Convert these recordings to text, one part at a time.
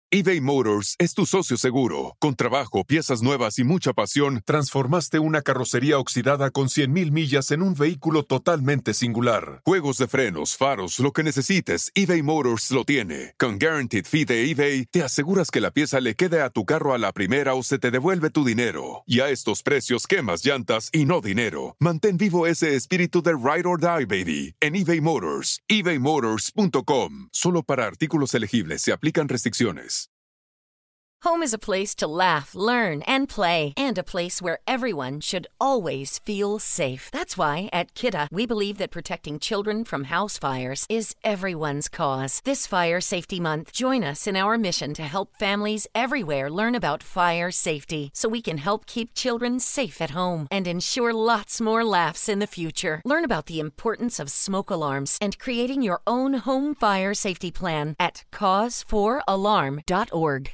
eBay Motors es tu socio seguro. Con trabajo, piezas nuevas y mucha pasión, transformaste una carrocería oxidada con 100,000 millas en un vehículo totalmente singular. Juegos de frenos, faros, lo que necesites, eBay Motors lo tiene. Con Guaranteed Fee de eBay, te aseguras que la pieza le quede a tu carro a la primera o se te devuelve tu dinero. Y a estos precios, quemas llantas y no dinero. Mantén vivo ese espíritu de Ride or Die, baby, en eBay Motors. ebaymotors.com. Solo para artículos elegibles se aplican restricciones. Home is a place to laugh, learn, and play, and a place where everyone should always feel safe. That's why at Kidda, we believe that protecting children from house fires is everyone's cause. This Fire Safety Month, join us in our mission to help families everywhere learn about fire safety so we can help keep children safe at home and ensure lots more laughs in the future. Learn about the importance of smoke alarms and creating your own home fire safety plan at cause4alarm.org.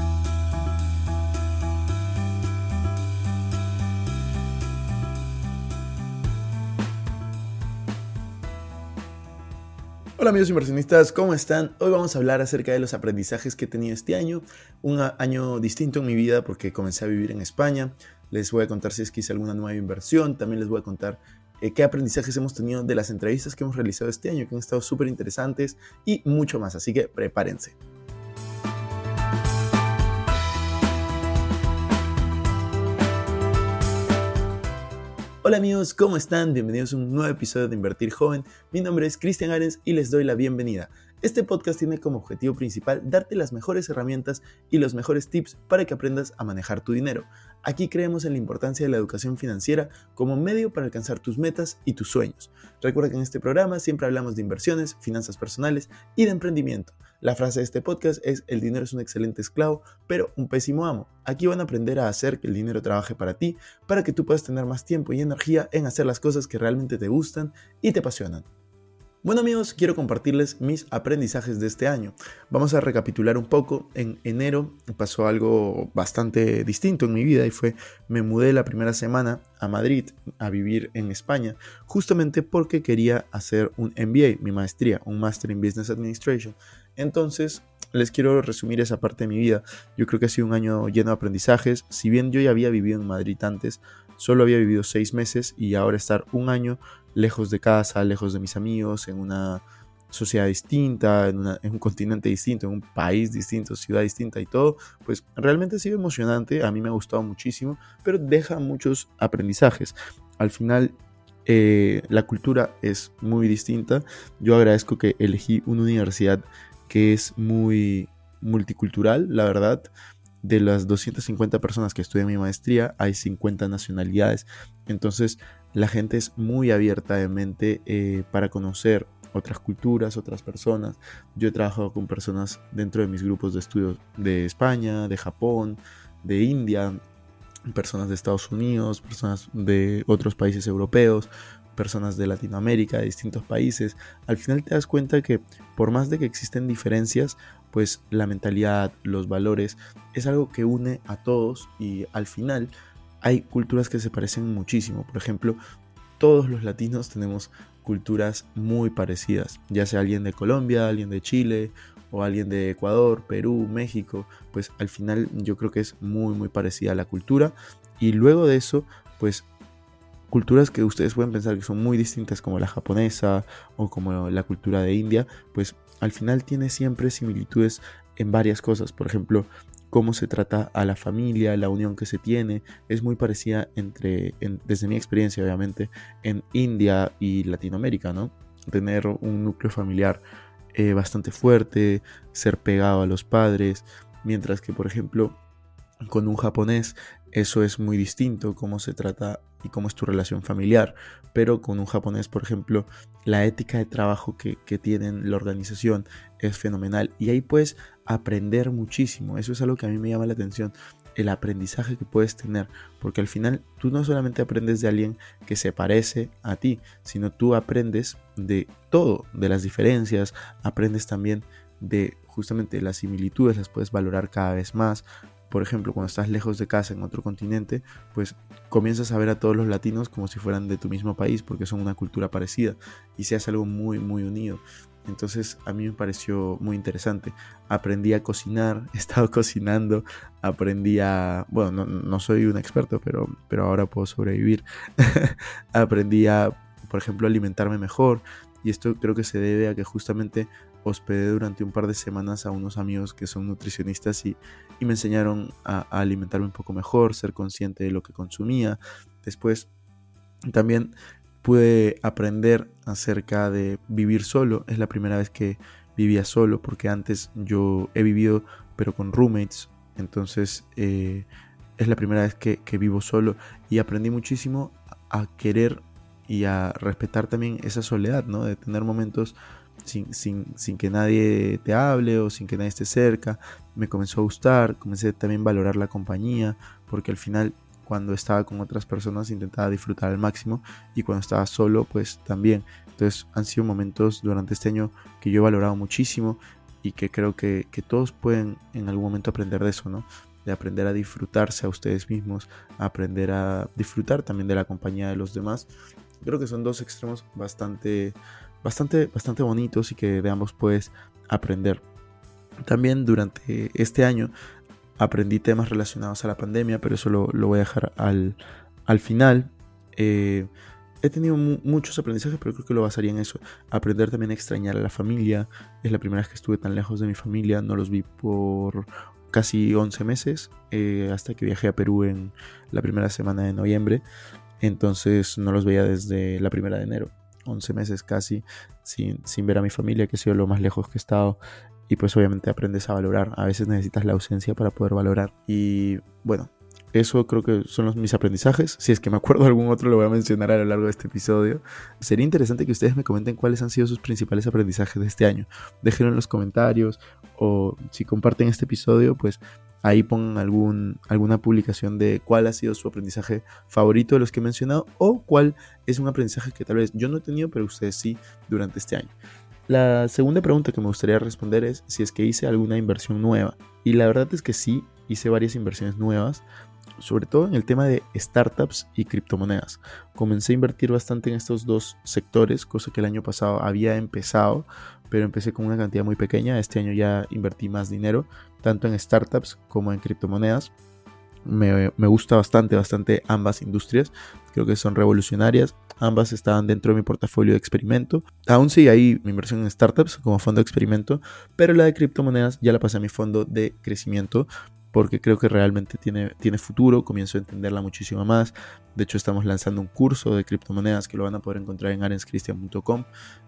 Hola amigos inversionistas, ¿cómo están? Hoy vamos a hablar acerca de los aprendizajes que he tenido este año. Un año distinto en mi vida porque comencé a vivir en España. Les voy a contar si es que hice alguna nueva inversión. También les voy a contar qué aprendizajes hemos tenido de las entrevistas que hemos realizado este año, que han estado súper interesantes y mucho más. Así que prepárense. Hola amigos, ¿cómo están? Bienvenidos a un nuevo episodio de Invertir Joven. Mi nombre es Cristian Arens y les doy la bienvenida. Este podcast tiene como objetivo principal darte las mejores herramientas y los mejores tips para que aprendas a manejar tu dinero. Aquí creemos en la importancia de la educación financiera como medio para alcanzar tus metas y tus sueños. Recuerda que en este programa siempre hablamos de inversiones, finanzas personales y de emprendimiento. La frase de este podcast es: el dinero es un excelente esclavo, pero un pésimo amo. Aquí van a aprender a hacer que el dinero trabaje para ti, para que tú puedas tener más tiempo y energía en hacer las cosas que realmente te gustan y te apasionan. Bueno amigos, quiero compartirles mis aprendizajes de este año. Vamos a recapitular un poco. En enero pasó algo bastante distinto en mi vida y me mudé la primera semana a Madrid a vivir en España, justamente porque quería hacer un MBA, mi maestría, un Master in Business Administration. Entonces, les quiero resumir esa parte de mi vida. Yo creo que ha sido un año lleno de aprendizajes. Si bien yo ya había vivido en Madrid antes, solo había vivido 6 meses y ahora estar un año lejos de casa, lejos de mis amigos, en una sociedad distinta, en un continente distinto, en un país distinto, ciudad distinta y todo, pues realmente ha sido emocionante. A mí me ha gustado muchísimo, pero deja muchos aprendizajes. Al final, la cultura es muy distinta. Yo agradezco que elegí una universidad que es muy multicultural, la verdad. De las 250 personas que estudian mi maestría, hay 50 nacionalidades. Entonces, la gente es muy abierta de mente para conocer otras culturas, otras personas. Yo he trabajado con personas dentro de mis grupos de estudios de España, de Japón, de India, personas de Estados Unidos, personas de otros países europeos, personas de Latinoamérica, de distintos países. Al final te das cuenta que por más de que existen diferencias, pues la mentalidad, los valores, es algo que une a todos y al final hay culturas que se parecen muchísimo. Por ejemplo, todos los latinos tenemos culturas muy parecidas, ya sea alguien de Colombia, alguien de Chile o alguien de Ecuador, Perú, México, pues al final yo creo que es muy muy parecida a la cultura. Y luego de eso, pues culturas que ustedes pueden pensar que son muy distintas, como la japonesa o como la cultura de India, pues al final tiene siempre similitudes en varias cosas. Por ejemplo, cómo se trata a la familia, la unión que se tiene, es muy parecida desde mi experiencia, obviamente, en India y Latinoamérica, ¿no? Tener un núcleo familiar bastante fuerte, ser pegado a los padres, mientras que, por ejemplo, con un japonés eso es muy distinto, cómo se trata y cómo es tu relación familiar. Pero con un japonés, por ejemplo, la ética de trabajo que tienen, la organización, es fenomenal. Y ahí puedes aprender muchísimo. Eso es algo que a mí me llama la atención, el aprendizaje que puedes tener. Porque al final tú no solamente aprendes de alguien que se parece a ti, sino tú aprendes de todo, de las diferencias, aprendes también de justamente las similitudes, las puedes valorar cada vez más. Por ejemplo, cuando estás lejos de casa en otro continente, pues comienzas a ver a todos los latinos como si fueran de tu mismo país, porque son una cultura parecida y se hace algo muy muy unido. Entonces a mí me pareció muy interesante. Aprendí a cocinar, he estado cocinando, bueno, no soy un experto, pero ahora puedo sobrevivir. Aprendí a, por ejemplo, alimentarme mejor, y esto creo que se debe a que justamente hospedé durante un par de semanas a unos amigos que son nutricionistas y me enseñaron a alimentarme un poco mejor, ser consciente de lo que consumía. Después también pude aprender acerca de vivir solo. Es la primera vez que vivía solo, porque antes yo he vivido pero con roommates. Entonces es la primera vez que vivo solo, y aprendí muchísimo a querer y a respetar también esa soledad, ¿no? De tener momentos sin que nadie te hable o sin que nadie esté cerca. Me comenzó a gustar, comencé también a valorar la compañía, porque al final cuando estaba con otras personas intentaba disfrutar al máximo, y cuando estaba solo pues también. Entonces han sido momentos durante este año que yo he valorado muchísimo, y que creo que todos pueden en algún momento aprender de eso, ¿no? De aprender a disfrutarse a ustedes mismos, a aprender a disfrutar también de la compañía de los demás. Creo que son dos extremos bastante bonitos, y que de ambos puedes aprender. También durante este año aprendí temas relacionados a la pandemia, pero eso lo voy a dejar al final. He tenido muchos aprendizajes, pero creo que lo basaría en eso. Aprender también a extrañar a la familia. Es la primera vez que estuve tan lejos de mi familia. No los vi por casi 11 meses, hasta que viajé a Perú en la primera semana de noviembre. Entonces no los veía desde la primera de enero. 11 meses casi sin ver a mi familia, que ha sido lo más lejos que he estado. Y pues obviamente aprendes a valorar. A veces necesitas la ausencia para poder valorar. Y bueno, eso creo que son mis aprendizajes. Si es que me acuerdo de algún otro, lo voy a mencionar a lo largo de este episodio. Sería interesante que ustedes me comenten cuáles han sido sus principales aprendizajes de este año. Déjenlo en los comentarios, o si comparten este episodio, pues ahí pongan alguna publicación de cuál ha sido su aprendizaje favorito de los que he mencionado, o cuál es un aprendizaje que tal vez yo no he tenido, pero ustedes sí, durante este año. La segunda pregunta que me gustaría responder es si es que hice alguna inversión nueva. Y la verdad es que sí, hice varias inversiones nuevas, sobre todo en el tema de startups y criptomonedas. Comencé a invertir bastante en estos dos sectores, cosa que el año pasado había empezado, pero empecé con una cantidad muy pequeña. Este año ya invertí más dinero, tanto en startups como en criptomonedas. Me gusta bastante ambas industrias. Creo que son revolucionarias. Ambas estaban dentro de mi portafolio de experimento. Aún sigue ahí mi inversión en startups como fondo de experimento, pero la de criptomonedas ya la pasé a mi fondo de crecimiento, porque creo que realmente tiene futuro. Comienzo a entenderla muchísimo más. De hecho, estamos lanzando un curso de criptomonedas que lo van a poder encontrar en arenscristian.com.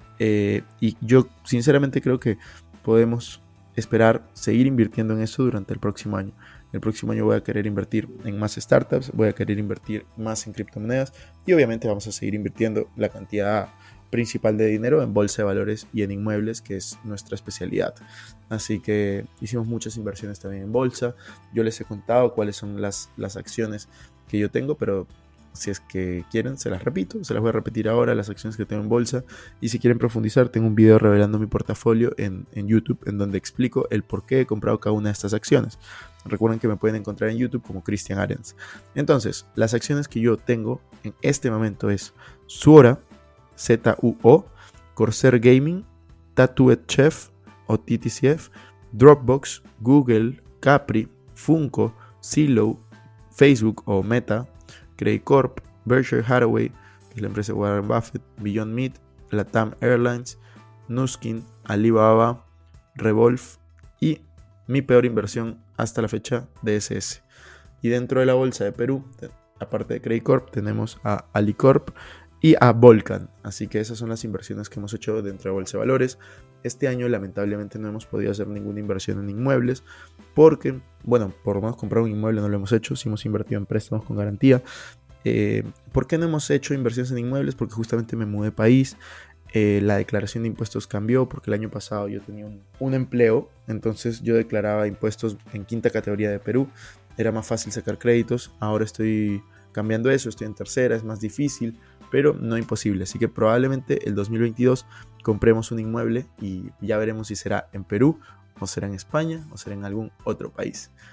Y yo sinceramente creo que podemos esperar seguir invirtiendo en eso durante el próximo año. El próximo año voy a querer invertir en más startups, voy a querer invertir más en criptomonedas, y obviamente vamos a seguir invirtiendo la cantidad principal de dinero en bolsa de valores y en inmuebles, que es nuestra especialidad. Así que hicimos muchas inversiones también en bolsa. Yo les he contado cuáles son las acciones que yo tengo, pero si es que quieren, se las repito, se las voy a repetir ahora, las acciones que tengo en bolsa. Y si quieren profundizar, tengo un video revelando mi portafolio en YouTube, en donde explico el por qué he comprado cada una de estas acciones. Recuerden que me pueden encontrar en YouTube como Cristian Arens. Entonces, las acciones que yo tengo en este momento es Zuora, ZUO, Corsair Gaming, Tattooed Chef o TTCF, Dropbox, Google, Capri, Funko, Zillow, Facebook o Meta, Credit Corp, Berkshire Hathaway, que es la empresa de Warren Buffett, Beyond Meat, Latam Airlines, Nuskin, Alibaba, Revolve y mi peor inversión hasta la fecha, DSS. Y dentro de la bolsa de Perú, aparte de Credit Corp, tenemos a Alicorp y a Volcan. Así que esas son las inversiones que hemos hecho dentro de Bolsa de Valores. Este año lamentablemente no hemos podido hacer ninguna inversión en inmuebles, porque, bueno, por lo menos comprar un inmueble no lo hemos hecho. Sí hemos invertido en préstamos con garantía. ¿Por qué no hemos hecho inversiones en inmuebles? Porque justamente me mudé de país. La declaración de impuestos cambió, porque el año pasado yo tenía un empleo, entonces yo declaraba impuestos en quinta categoría de Perú. Era más fácil sacar créditos. Ahora estoy cambiando eso, estoy en tercera, es más difícil, pero no imposible. Así que probablemente el 2022 compremos un inmueble y ya veremos si será en Perú, o será en España, o será en algún otro país.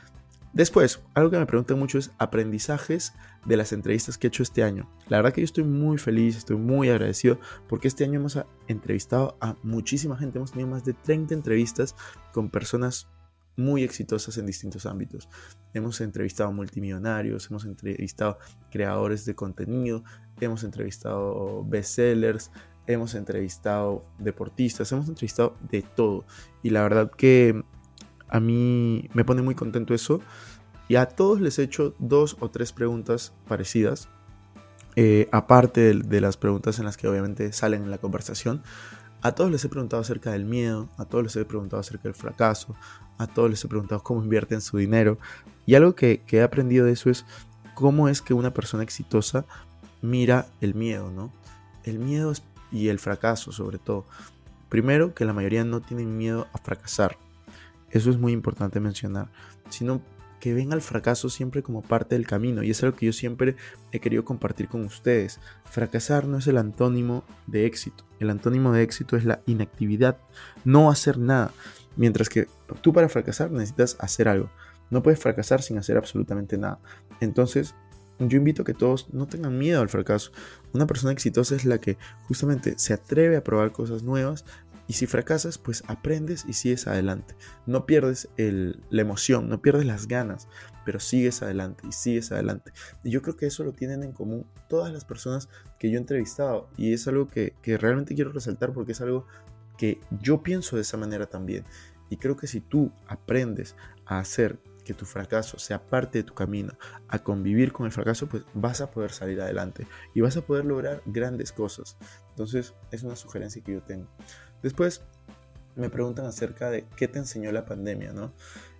Después, algo que me preguntan mucho es aprendizajes de las entrevistas que he hecho este año. La verdad que yo estoy muy feliz, estoy muy agradecido porque este año hemos entrevistado a muchísima gente. Hemos tenido más de 30 entrevistas con personas muy exitosas en distintos ámbitos. Hemos entrevistado multimillonarios, hemos entrevistado creadores de contenido, hemos entrevistado bestsellers, hemos entrevistado deportistas, hemos entrevistado de todo. Y la verdad que a mí me pone muy contento eso. Y a todos les he hecho 2 o 3 preguntas parecidas. Aparte de las preguntas en las que obviamente salen en la conversación. A todos les he preguntado acerca del miedo. A todos les he preguntado acerca del fracaso. A todos les he preguntado cómo invierten su dinero. Y algo que he aprendido de eso es cómo es que una persona exitosa mira el miedo, ¿no? El miedo y el fracaso sobre todo. Primero, que la mayoría no tienen miedo a fracasar. Eso es muy importante mencionar, sino que ven al fracaso siempre como parte del camino, y es algo que yo siempre he querido compartir con ustedes. Fracasar no es el antónimo de éxito. El antónimo de éxito es la inactividad, no hacer nada. Mientras que tú para fracasar necesitas hacer algo. No puedes fracasar sin hacer absolutamente nada. Entonces, yo invito a que todos no tengan miedo al fracaso. Una persona exitosa es la que justamente se atreve a probar cosas nuevas. Y si fracasas, pues aprendes y sigues adelante. No pierdes la emoción, no pierdes las ganas, pero sigues adelante y sigues adelante. Y yo creo que eso lo tienen en común todas las personas que yo he entrevistado. Y es algo que realmente quiero resaltar porque es algo que yo pienso de esa manera también. Y creo que si tú aprendes a hacer que tu fracaso sea parte de tu camino, a convivir con el fracaso, pues vas a poder salir adelante y vas a poder lograr grandes cosas. Entonces es una sugerencia que yo tengo. Después me preguntan acerca de qué te enseñó la pandemia, ¿no?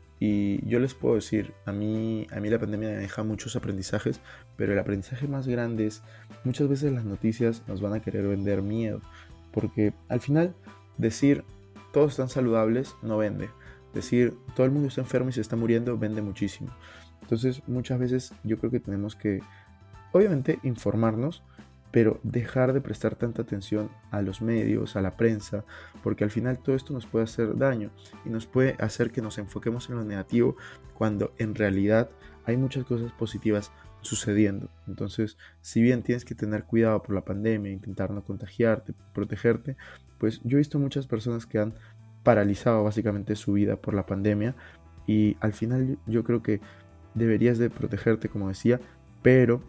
Y yo les puedo decir, a mí la pandemia me deja muchos aprendizajes, pero el aprendizaje más grande es, muchas veces las noticias nos van a querer vender miedo, porque al final decir todos están saludables no vende. Decir todo el mundo está enfermo y se está muriendo vende muchísimo. Entonces muchas veces yo creo que tenemos que, obviamente, informarnos, pero dejar de prestar tanta atención a los medios, a la prensa, porque al final todo esto nos puede hacer daño y nos puede hacer que nos enfoquemos en lo negativo cuando en realidad hay muchas cosas positivas sucediendo. Entonces, si bien tienes que tener cuidado por la pandemia, intentar no contagiarte, protegerte, pues yo he visto muchas personas que han paralizado básicamente su vida por la pandemia, y al final yo creo que deberías de protegerte, como decía, pero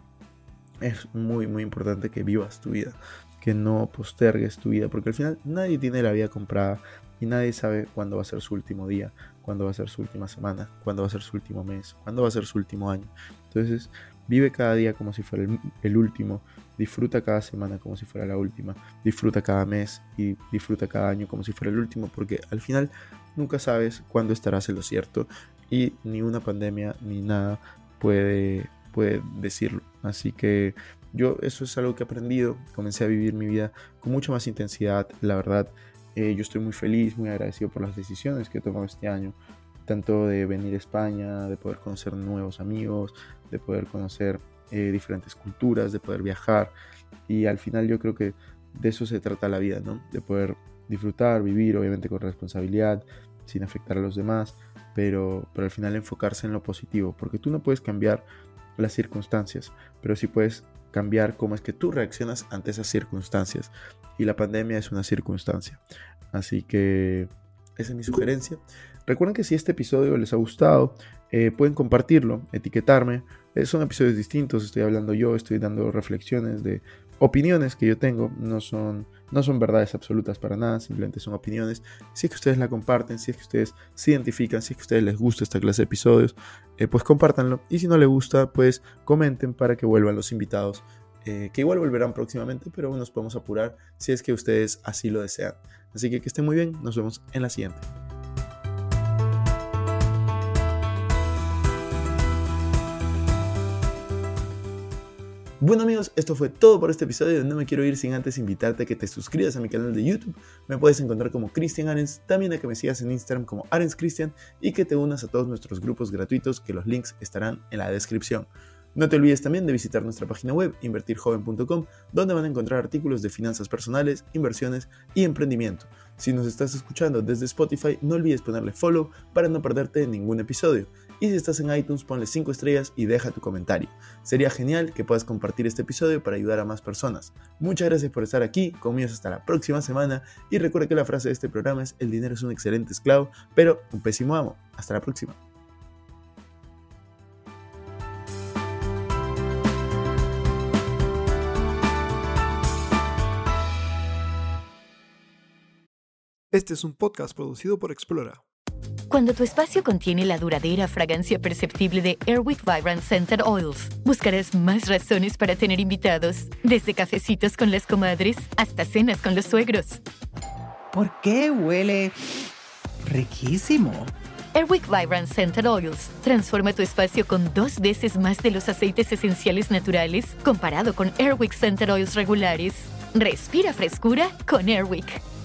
es muy muy importante que vivas tu vida, que no postergues tu vida, porque al final nadie tiene la vida comprada y nadie sabe cuándo va a ser su último día, cuándo va a ser su última semana, cuándo va a ser su último mes, cuándo va a ser su último año. Entonces vive cada día como si fuera el último, disfruta cada semana como si fuera la última, disfruta cada mes y disfruta cada año como si fuera el último, porque al final nunca sabes cuándo estarás en lo cierto y ni una pandemia ni nada puede decirlo. Así que eso es algo que he aprendido. Comencé a vivir mi vida con mucha más intensidad. La verdad, yo estoy muy feliz, muy agradecido por las decisiones que he tomado este año, tanto de venir a España, de poder conocer nuevos amigos, de poder conocer diferentes culturas, de poder viajar. Y al final yo creo que de eso se trata la vida, ¿no? De poder disfrutar, vivir, obviamente con responsabilidad, sin afectar a los demás, pero al final enfocarse en lo positivo, porque tú no puedes cambiar las circunstancias, pero sí puedes cambiar cómo es que tú reaccionas ante esas circunstancias, y la pandemia es una circunstancia. Así que esa es mi sugerencia. Recuerden que si este episodio les ha gustado, pueden compartirlo, etiquetarme. Son episodios distintos, estoy hablando yo, estoy dando reflexiones de opiniones que yo tengo, no son verdades absolutas para nada, simplemente son opiniones. Si es que ustedes la comparten, si es que ustedes se identifican, si es que a ustedes les gusta esta clase de episodios, pues compártanlo, y si no les gusta, pues comenten para que vuelvan los invitados, que igual volverán próximamente, pero nos podemos apurar si es que ustedes así lo desean. Así que estén muy bien, nos vemos en la siguiente. Bueno amigos, esto fue todo por este episodio. No me quiero ir sin antes invitarte a que te suscribas a mi canal de YouTube. Me puedes encontrar como Cristian Arens, también a que me sigas en Instagram como ArensCristian, y que te unas a todos nuestros grupos gratuitos, que los links estarán en la descripción. No te olvides también de visitar nuestra página web invertirjoven.com, donde van a encontrar artículos de finanzas personales, inversiones y emprendimiento. Si nos estás escuchando desde Spotify, no olvides ponerle follow para no perderte ningún episodio. Y si estás en iTunes, ponle 5 estrellas y deja tu comentario. Sería genial que puedas compartir este episodio para ayudar a más personas. Muchas gracias por estar aquí, conmigo hasta la próxima semana. Y recuerda que la frase de este programa es: el dinero es un excelente esclavo, pero un pésimo amo. Hasta la próxima. Este es un podcast producido por Explora. Cuando tu espacio contiene la duradera fragancia perceptible de Airwick Vibrant Scented Oils, buscarás más razones para tener invitados, desde cafecitos con las comadres hasta cenas con los suegros. ¿Por qué huele riquísimo? Airwick Vibrant Scented Oils transforma tu espacio con 2 veces más de los aceites esenciales naturales comparado con Airwick Scented Oils regulares. Respira frescura con Airwick.